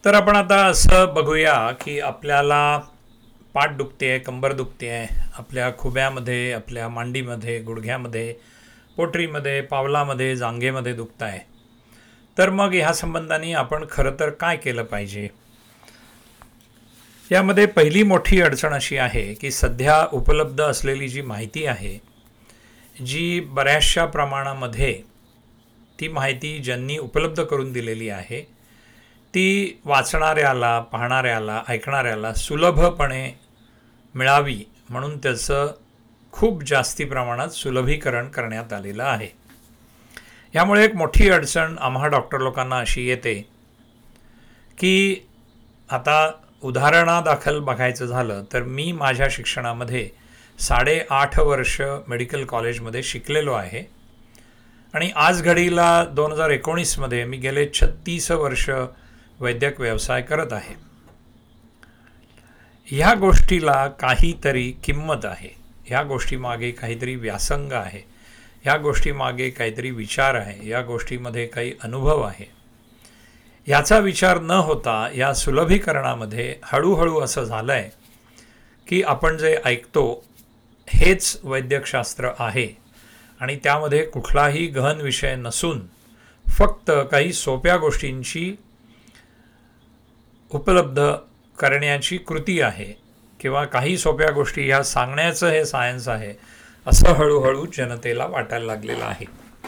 तर आपण आता असं बघूया की आपल्याला पाठ दुखते आहे, कंबर दुखते आहे, आपल्या खुब्यामध्ये, आपल्या मांडीमध्ये, गुडघ्यामध्ये, पोटरीमध्ये, पावलामध्ये, जांघेमध्ये दुखत आहे. तर मग ह्या संबंधाने आपण खरं तर काय केलं पाहिजे? यामध्ये पहिली मोठी अडचण अशी आहे की सध्या उपलब्ध असलेली जी माहिती आहे, जी बऱ्याचशा प्रमाणामध्ये ती माहिती ज्यांनी उपलब्ध करून दिलेली आहे, ती वाचणाऱ्याला, पाहणाऱ्याला, ऐकणाऱ्याला सुलभपणे मिळावी म्हणून त्याचं खूप जास्ती प्रमाणात सुलभीकरण करण्यात आलेलं आहे. यामुळे एक मोठी अडचण आम्हा डॉक्टर लोकांना अशी येते की आता उदाहरणादाखल बघायचं झालं तर मी माझ्या शिक्षणामध्ये 8.5 वर्ष मेडिकल कॉलेजमध्ये शिकलेलो आहे आणि आज घडीला 2019मध्ये मी गेले 36 वर्ष वैद्यक व्यवसाय करत आहे. ह्या गोष्टीला काहीतरी किंमत आहे, ह्या गोष्टीमागे काहीतरी व्यासंग आहे, ह्या गोष्टीमागे काहीतरी विचार आहे, या गोष्टीमध्ये काही अनुभव आहे. याचा विचार न होता या सुलभीकरणामध्ये हळूहळू असं झालं आहे की आपण जे ऐकतो हेच वैद्यकशास्त्र आहे आणि त्यामध्ये कुठलाही गहन विषय नसून फक्त काही सोप्या गोष्टींची उपलब्ध करण्याची कृती आहे किंवा काही सोप्या गोष्टी ह्या सांगण्याचं हे सायन्स आहे, असं हळूहळू जनतेला वाटायला लागलेलं आहे.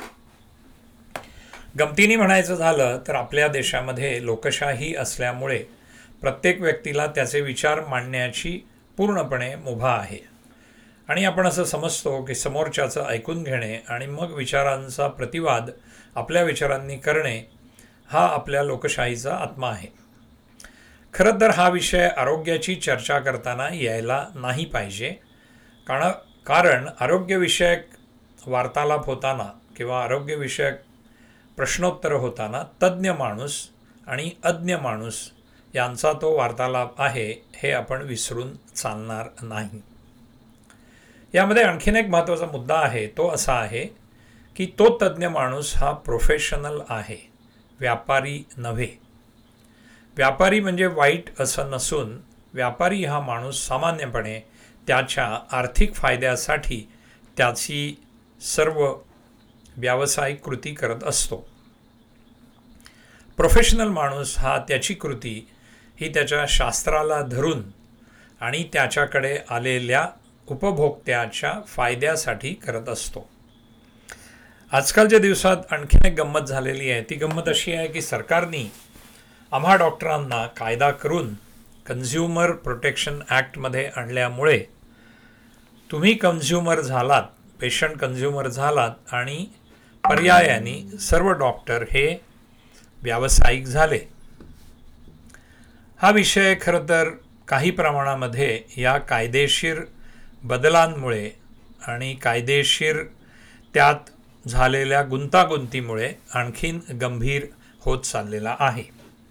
गमतीने म्हणायचं झालं तर आपल्या देशामध्ये लोकशाही असल्यामुळे प्रत्येक व्यक्तीला त्याचे विचार मांडण्याची पूर्णपणे मुभा आहे आणि आपण असं समजतो की समोरच्याचं ऐकून घेणे आणि मग विचारांचा प्रतिवाद आपल्या विचारांनी करणे हा आपल्या लोकशाहीचा आत्मा आहे. खरं तर हा विषय आरोग्याची चर्चा करताना यायला नाही पाहिजे, कारण आरोग्यविषयक वार्तालाप होताना किंवा आरोग्यविषयक प्रश्नोत्तर होताना तज्ज्ञ माणूस आणि अज्ञ माणूस यांचा तो वार्तालाप आहे हे आपण विसरून चालणार नाही. यामध्ये आणखीन एक महत्त्वाचा मुद्दा आहे, तो असा आहे की तो तज्ज्ञ माणूस हा प्रोफेशनल आहे, व्यापारी नव्हे. व्यापारी म्हणजे वाईट असं नसून व्यापारी हा माणूस सामान्यपणे त्याच्या आर्थिक फायद्यासाठी त्याची सर्व व्यावसायिक कृती करत असतो. प्रोफेशनल माणूस हा त्याची कृती ही त्याच्या शास्त्राला धरून आणि त्याच्याकडे आलेल्या उपभोक्त्याच्या फायद्यासाठी करत असतो. आजकालच्या दिवसात आणखीन एक गंमत झालेली आहे. ती गंमत अशी आहे की सरकारने आम्हा डॉक्टरांना कायदा करून कन्झ्युमर प्रोटेक्शन ॲक्टमध्ये आणल्यामुळे तुम्ही कन्झ्युमर झालात, पेशंट कन्झ्युमर झालात आणि पर्यायाने सर्व डॉक्टर हे व्यावसायिक झाले. हा विषय खरं तर काही प्रमाणामध्ये या कायदेशीर बदलांमुळे आणि कायदेशीर त्यात झालेल्या गुंतागुंतीमुळे आणखीन गंभीर होत चाललेला आहे.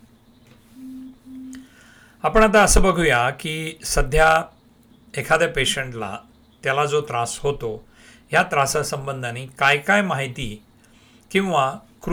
आपण आता असं बघूया की सध्या एखाद्या पेशंटला त्याला जो त्रास होतो ह्या त्रासासंबंधाने काय काय माहिती किंवा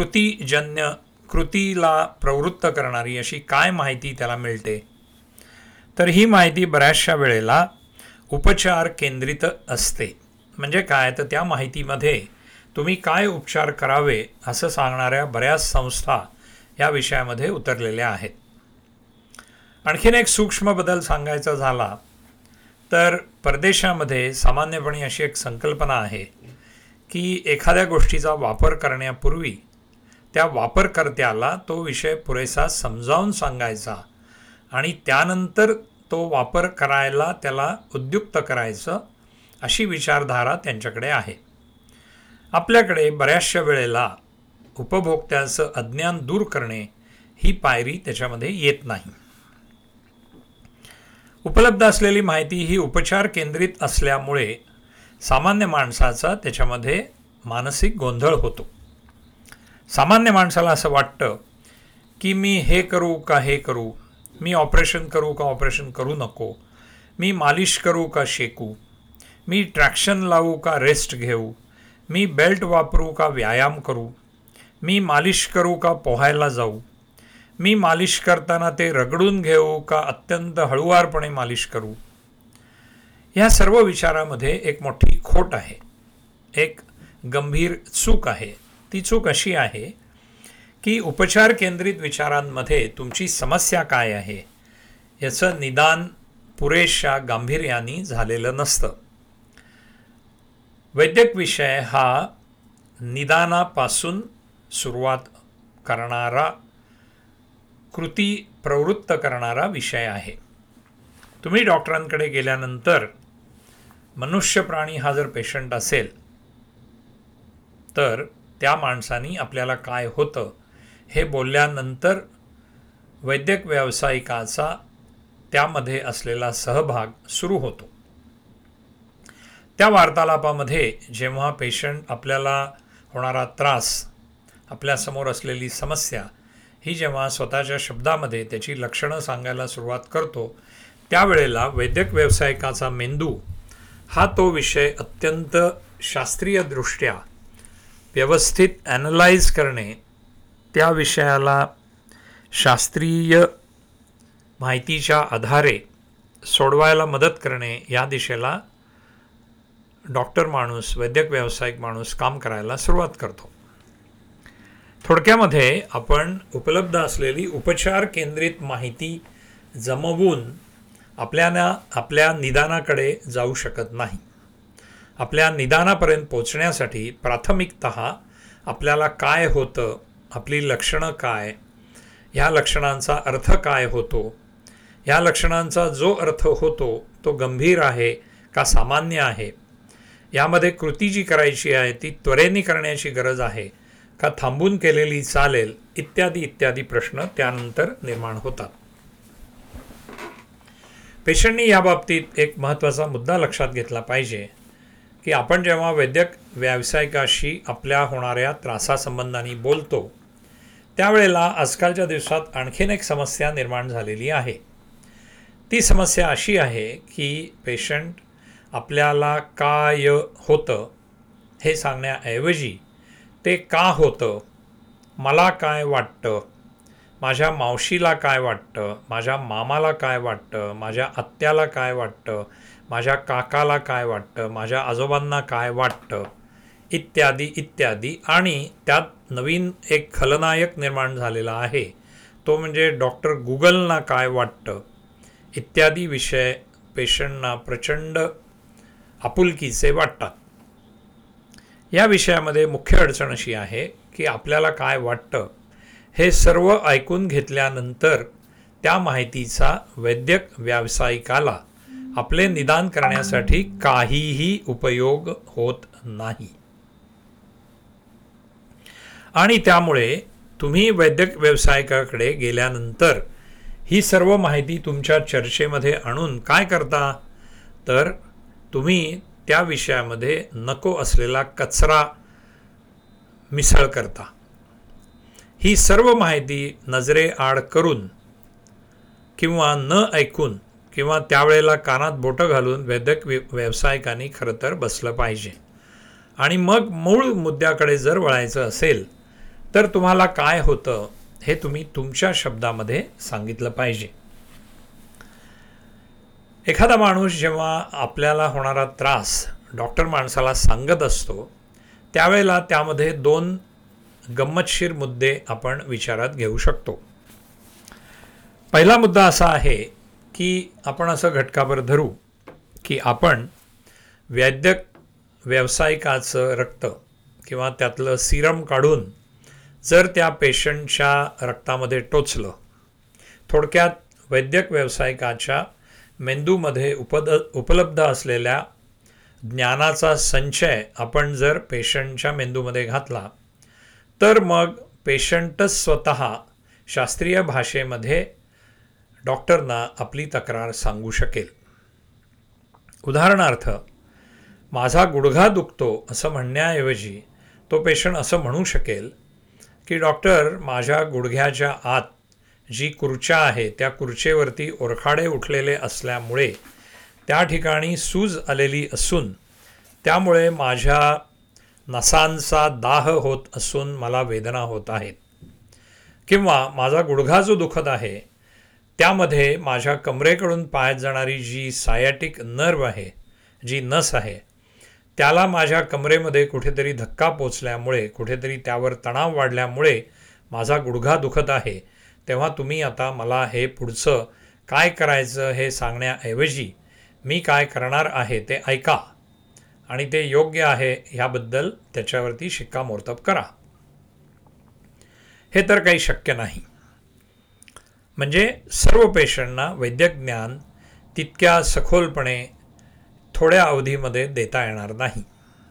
कृतीला प्रवृत्त करणारी अशी काय माहिती त्याला मिळते. तर ही माहिती बऱ्याचशा वेळेला उपचार केंद्रित असते. म्हणजे काय, तर त्या माहितीमध्ये तुम्ही काय उपचार करावे असं सांगणाऱ्या बऱ्याच संस्था या विषयामध्ये उतरलेल्या आहेत. आणखीन एक सूक्ष्म बदल सांगायचा झाला तर परदेशामध्ये सामान्यपणे अशी एक संकल्पना आहे की एखाद्या गोष्टीचा वापर करण्यापूर्वी त्या वापरकर्त्याला तो विषय पुरेसा समजावून सांगायचा आणि त्यानंतर तो वापर करायला त्याला उद्युक्त करायचं, अशी विचारधारा त्यांच्याकडे आहे. आपल्याकडे बऱ्याचशा वेळेला उपभोक्त्याचं अज्ञान दूर करणे ही पायरी त्याच्यामध्ये येत नाही. उपलब्ध असलेली माहिती ही उपचार केंद्रित असल्यामुळे सामान्य माणसाचा त्याच्यामध्ये मानसिक गोंधळ होतो. सामान्य माणसाला असं वाटतं की मी हे करू का हे करू, मी ऑपरेशन करू का ऑपरेशन करू नको, मी मालिश करू का शेकू, मी ट्रॅक्शन लावू का रेस्ट घेऊ, मी बेल्ट वापरू का व्यायाम करू, मी मालिश करू का पोहायला जाऊ, मी मालिश करताना ते रगडून घेऊ का अत्यंत हळुवारपणे मालिश करू? ह्या सर्व विचारामध्ये एक मोठी खोट आहे, एक गंभीर चूक आहे. ती चूक अशी आहे की उपचार केंद्रित विचारांमध्ये तुमची समस्या काय आहे याचं निदान पुरेशा गांभीर्याने झालेलं नसतं. वैद्यक विषय हा निदानापासून सुरुवात करणारा, कृती प्रवृत्त करणारा विषय आहे. तुम्ही डॉक्टरांकडे गेल्यानंतर मनुष्य प्राणी हा जर पेशंट असेल तर त्या माणसानी आपल्याला काय होतं हे बोलल्यानंतर वैद्यक व्यावसायिकाचा त्यामध्ये असलेला सहभाग सुरू होतो. त्या वार्तालापामध्ये जेव्हा पेशंट आपल्याला होणारा त्रास, आपल्यासमोर असलेली समस्या ही जेव्हा स्वतःच्या शब्दामध्ये त्याची लक्षणं सांगायला सुरुवात करतो, त्यावेळेला वैद्यक व्यावसायिकाचा मेंदू हा तो विषय अत्यंत शास्त्रीयदृष्ट्या व्यवस्थित ॲनलाइज करणे, त्या विषयाला शास्त्रीय माहितीच्या आधारे सोडवायला मदत करणे या दिशेला डॉक्टर माणूस, वैद्यक व्यावसायिक माणूस काम करायला सुरुवात करतो. थोडक्यामध्ये आपण उपलब्ध असलेली उपचार केंद्रित माहिती जमवून आपल्या निदानाकडे जाऊ शकत नाही. आपल्या निदानापर्यंत पोचण्यासाठी प्राथमिकतः आपल्याला काय होतं, आपली लक्षणं काय, ह्या लक्षणांचा अर्थ काय होतो, ह्या लक्षणांचा जो अर्थ होतो तो गंभीर आहे का सामान्य आहे, यामध्ये कृती जी करायची आहे ती त्वरेने करण्याची गरज आहे का थांबून केलेली चालेल, इत्यादी इत्यादी प्रश्न त्यानंतर निर्माण होतात. पेशंटनी याबाबतीत एक महत्त्वाचा मुद्दा लक्षात घेतला पाहिजे की आपण जेव्हा वैद्यक व्यावसायिकाशी आपल्या होणाऱ्या त्रासासंबंधाने बोलतो त्यावेळेला आजकालच्या दिवसात आणखीन एक समस्या निर्माण झालेली आहे. ती समस्या अशी आहे की पेशंट आपल्याला काय होतं हे सांगण्याऐवजी ते का होतं, मला काय वाटतं, माझ्या मावशीला काय वाटतं, माझ्या मामाला काय वाटतं, माझ्या आत्याला काय वाटतं, माझ्या काकाला काय वाटतं, माझ्या आजोबांना काय वाटतं, इत्यादी इत्यादी. आणि त्यात नवीन एक खलनायक निर्माण झालेला आहे, तो म्हणजे डॉक्टर गुगलना काय वाटतं, इत्यादी विषय पेशंटना प्रचंड आपुलकीचे वाटतात. या विषयामध्ये मुख्य अडचण अशी आहे की आपल्याला काय वाटतं हे सर्व ऐकून घेतल्यानंतर त्या माहितीचा वैद्यक व्यावसायिकाला आपले निदान करण्यासाठी काहीही उपयोग होत नाही. आणि त्यामुळे तुम्ही वैद्यक व्यावसायिकाकडे गेल्यानंतर ही सर्व माहिती तुमच्या चर्चेमध्ये आणून काय करता, तर तुम्ही त्या विषयामध्ये नको असलेला कचरा मिसळ करता. ही सर्व माहिती नजरेआड करून किंवा न ऐकून किंवा त्यावेळेला कानात बोटं घालून वैद्यक व्यावसायिकांनी खरं तर बसलं पाहिजे. आणि मग मूळ मुद्द्याकडे जर वळायचं असेल तर तुम्हाला काय होतं हे तुम्ही तुमच्या शब्दामध्ये सांगितलं पाहिजे. एखादा माणूस जेव्हा आपल्याला होणारा त्रास डॉक्टर माणसाला सांगत असतो त्यावेळेला त्यामध्ये दोन गंमतशीर मुद्दे आपण विचारात घेऊ शकतो. पहिला मुद्दा असा आहे की आपण असं घटकाभर धरू की आपण वैद्यक व्यावसायिकाचं रक्त किंवा त्यातलं सिरम काढून जर त्या पेशंटच्या रक्तामध्ये टोचलं, थोडक्यात वैद्यक व्यावसायिकाच्या मेंदूमध्ये उपलब्ध असलेल्या ज्ञानाचा संचय आपण जर पेशंटच्या मेंदूमध्ये घातला तर मग पेशंटच स्वतः शास्त्रीय भाषेमध्ये डॉक्टरना आपली तक्रार सांगू शकेल. उदाहरणार्थ, माझा गुडघा दुखतो असं म्हणण्याऐवजी तो पेशंट असं म्हणू शकेल की डॉक्टर, माझ्या गुडघ्याच्या आत जी खुर्च्या आहे त्या खुर्चेवरती ओरखाडे उठलेले असल्यामुळे त्या ठिकाणी सूज आलेली असून त्यामुळे माझ्या नसांचा दाह होत असून मला वेदना होत आहेत. किंवा माझा गुडघा जो दुखत आहे त्यामध्ये माझ्या कमरेकडून पायात जाणारी जी सायॅटिक नर्व आहे, जी नस आहे, त्याला माझ्या कमरेमध्ये कुठेतरी धक्का पोचल्यामुळे, कुठेतरी त्यावर तणाव वाढल्यामुळे माझा गुडघा दुखत आहे, तेव्हा तुम्ही आता मला हे पुढचं काय करायचं हे सांगण्याऐवजी मी काय करणार आहे ते ऐका आणि ते योग्य आहे ह्याबद्दल त्याच्यावरती शिक्कामोर्तब करा. हे तर काही शक्य नाही. म्हणजे सर्व पेशंटना वैद्यक ज्ञान तितक्या सखोलपणे थोड्या अवधीमध्ये देता येणार नाही.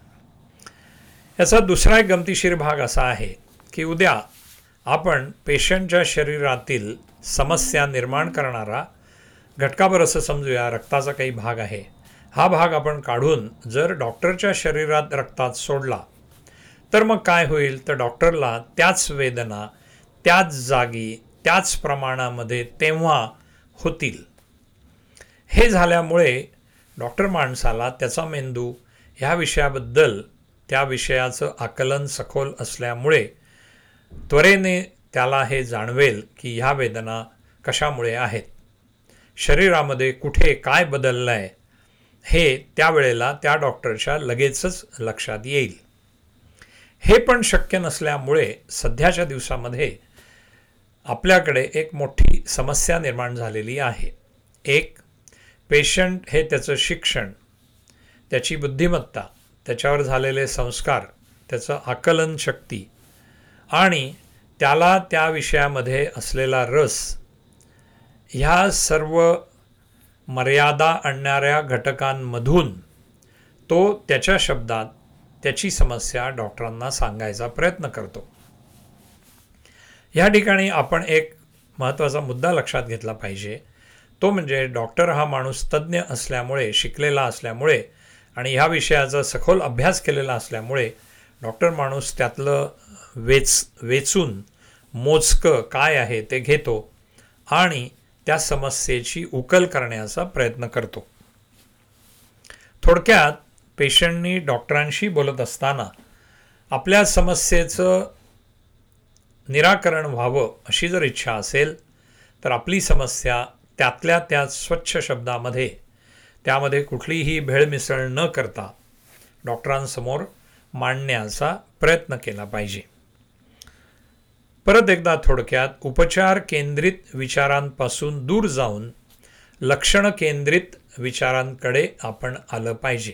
याचा दुसरा एक गमतीशीर भाग असा आहे की उद्या आपण पेशंटच्या शरीरातील समस्या निर्माण करणारा घटकाभर असं समजूया रक्ताचा काही भाग आहे, हा भाग आपण काढून जर डॉक्टरच्या शरीरात रक्तात सोडला तर मग काय होईल, तर डॉक्टरला त्याच वेदना त्याच जागी त्याच प्रमाणामध्ये तेव्हा होतील. हे झाल्यामुळे डॉक्टर माणसाला त्याचा मेंदू ह्या विषयाबद्दल त्या विषयाचं आकलन सखोल असल्यामुळे त्वरेने त्याला हे जाणवेल की ह्या वेदना कशामुळे आहेत, शरीरामध्ये कुठे काय बदललं आहे हे त्यावेळेला त्या डॉक्टरच्या लगेचच लक्षात येईल. हे पण शक्य नसल्यामुळे सध्याच्या दिवसामध्ये आपल्याकडे एक मोठी समस्या निर्माण झालेली आहे. एक, पेशंट हे त्याचं शिक्षण, त्याची बुद्धिमत्ता, त्याच्यावर झालेले संस्कार, त्याचं आकलन शक्ती आणि त्याला त्या विषयामध्ये असलेला रस, ह्या सर्व मर्यादा आणणाऱ्या घटकांमधून तो त्याच्या शब्दात त्याची समस्या डॉक्टरांना सांगायचा प्रयत्न करतो. ह्या ठिकाणी आपण एक महत्त्वाचा मुद्दा लक्षात घेतला पाहिजे, तो म्हणजे डॉक्टर हा माणूस तज्ज्ञ असल्यामुळे, शिकलेला असल्यामुळे आणि ह्या विषयाचा सखोल अभ्यास केलेला असल्यामुळे डॉक्टर माणूस त्यातलं वेचून मोजकं काय आहे ते घेतो आणि त्या समस्येची उकल करण्याचा प्रयत्न करतो. थोडक्यात पेशंटनी डॉक्टरांशी बोलत असताना आपल्या समस्येचं निराकरण व्हावं अशी जर इच्छा असेल तर आपली समस्या त्यातल्या त्या स्वच्छ शब्दामध्ये, त्यामध्ये कुठलीही भेळमिसळ न करता डॉक्टरांसमोर मांडण्याचा प्रयत्न केला पाहिजे. परत एकदा थोडक्यात, उपचार केंद्रित विचारांपासून दूर जाऊन लक्षण केंद्रित विचारांकडे आपण आलं पाहिजे.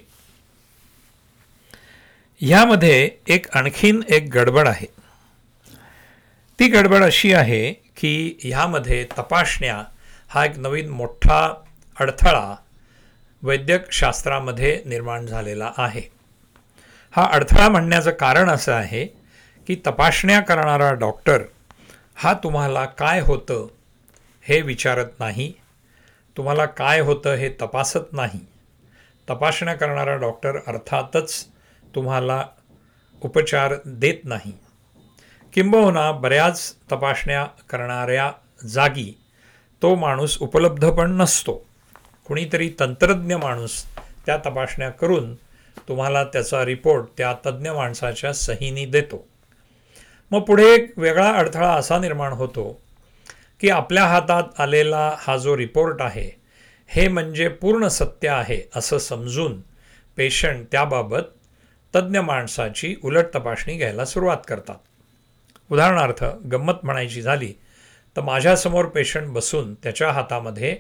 ह्यामध्ये आणखीन एक गडबड आहे. ती गडबड अशी आहे की ह्यामध्ये तपासण्या हा एक नवीन मोठा अडथळा वैद्यक शास्त्रामध्ये निर्माण झालेला आहे. हा अडथळा म्हणण्याचं कारण असं आहे की तपासण्या करणारा डॉक्टर हा तुम्हाला काय होतं हे विचारत नाही, तुम्हाला काय होतं हे तपासत नाही. तपासण्या करणारा डॉक्टर अर्थातच तुम्हाला उपचार देत नाही. किंबहुना बऱ्याच तपासण्या करणाऱ्या जागी तो माणूस उपलब्ध पण नसतो. कुणीतरी तंत्रज्ञ माणूस त्या तपासण्या करून तुम्हाला त्याचा रिपोर्ट त्या तज्ज्ञ माणसाच्या सहीने देतो. मग पुढे एक वेगळा अडथळा असा निर्माण होतो की आपल्या हातात आलेला हा जो रिपोर्ट आहे हे म्हणजे पूर्ण सत्य आहे असं समजून पेशंट त्याबाबत तज्ज्ञ माणसाची उलट तपासणी घ्यायला सुरुवात करतात. उदाहरणार्थ गंमत म्हणायची झाली तर माझ्यासमोर पेशंट बसून त्याच्या हातामध्ये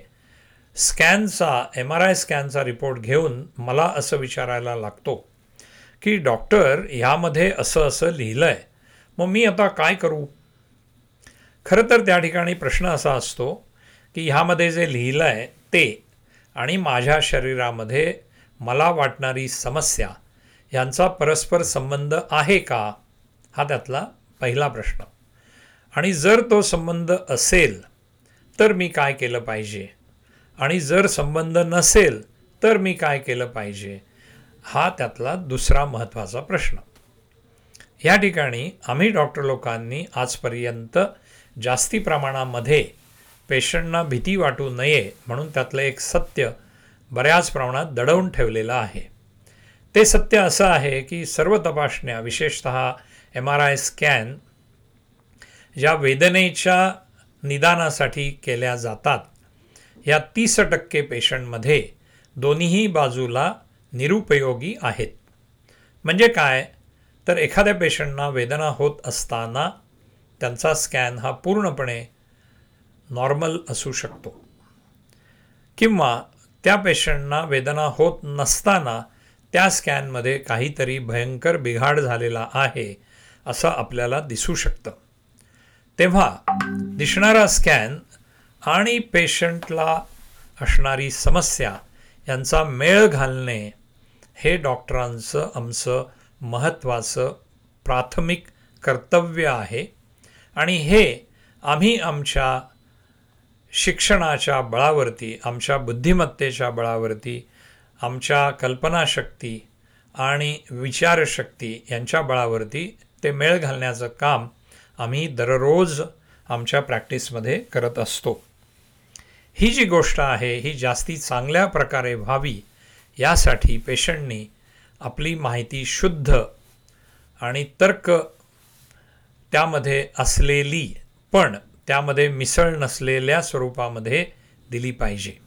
MRI स्कॅनचा रिपोर्ट घेऊन मला असं विचारायला लागतो की डॉक्टर ह्यामध्ये असं असं लिहिलं आहे, मग मी आता काय करू. खरं तर त्या ठिकाणी प्रश्न असा असतो की ह्यामध्ये जे लिहिलं आहे ते आणि माझ्या शरीरामध्ये मला वाटणारी समस्या ह्यांचा परस्पर संबंध आहे का, हा त्यातला पहिला प्रश्न. आणि जर तो संबंध असेल तर मी काय केलं पाहिजे आणि जर संबंध नसेल तर मी काय केलं पाहिजे, हा त्यातला दुसरा महत्त्वाचा प्रश्न. ह्या ठिकाणी आम्ही डॉक्टर लोकांनी आजपर्यंत जास्ती प्रमाणामध्ये पेशंटना भीती वाटू नये म्हणून त्यातलं एक सत्य बऱ्याच प्रमाणात दडवून ठेवलेलं आहे. ते सत्य असं आहे की सर्व तपासण्या, विशेषतः MRI स्कॅन ज्या वेदनेच्या निदानासाठी केल्या जातात, या 30% पेशंटमध्ये दोन्हीही बाजूला निरुपयोगी आहेत. म्हणजे काय, तर एखाद्या पेशंटना वेदना होत असताना त्यांचा स्कॅन हा पूर्णपणे नॉर्मल असू शकतो, किंवा त्या पेशंटना वेदना होत नसताना त्या स्कॅनमध्ये काहीतरी भयंकर बिघाड झालेला आहे असं आपल्याला दिसू शकतं. तेव्हा दिसणारा स्कॅन आणि पेशंटला असणारी समस्या यांचा मेळ घालणे हे डॉक्टरांचं आमचं महत्त्वाचं प्राथमिक कर्तव्य आहे. आणि हे आम्ही आमच्या शिक्षणाच्या बळावरती, आमच्या बुद्धिमत्तेच्या बळावरती, आमच्या कल्पनाशक्ती आणि विचारशक्ती यांच्या बळावरती ते मेळ घालण्याचं काम आम्ही दररोज आमच्या प्रॅक्टिसमध्ये करत असतो. ही जी गोष्ट आहे ही जास्ती चांगल्या प्रकारे व्हावी यासाठी पेशंटनी आपली माहिती शुद्ध आणि तर्क त्यामध्ये असलेली पण त्यामध्ये मिसळ नसलेल्या स्वरूपामध्ये दिली पाहिजे.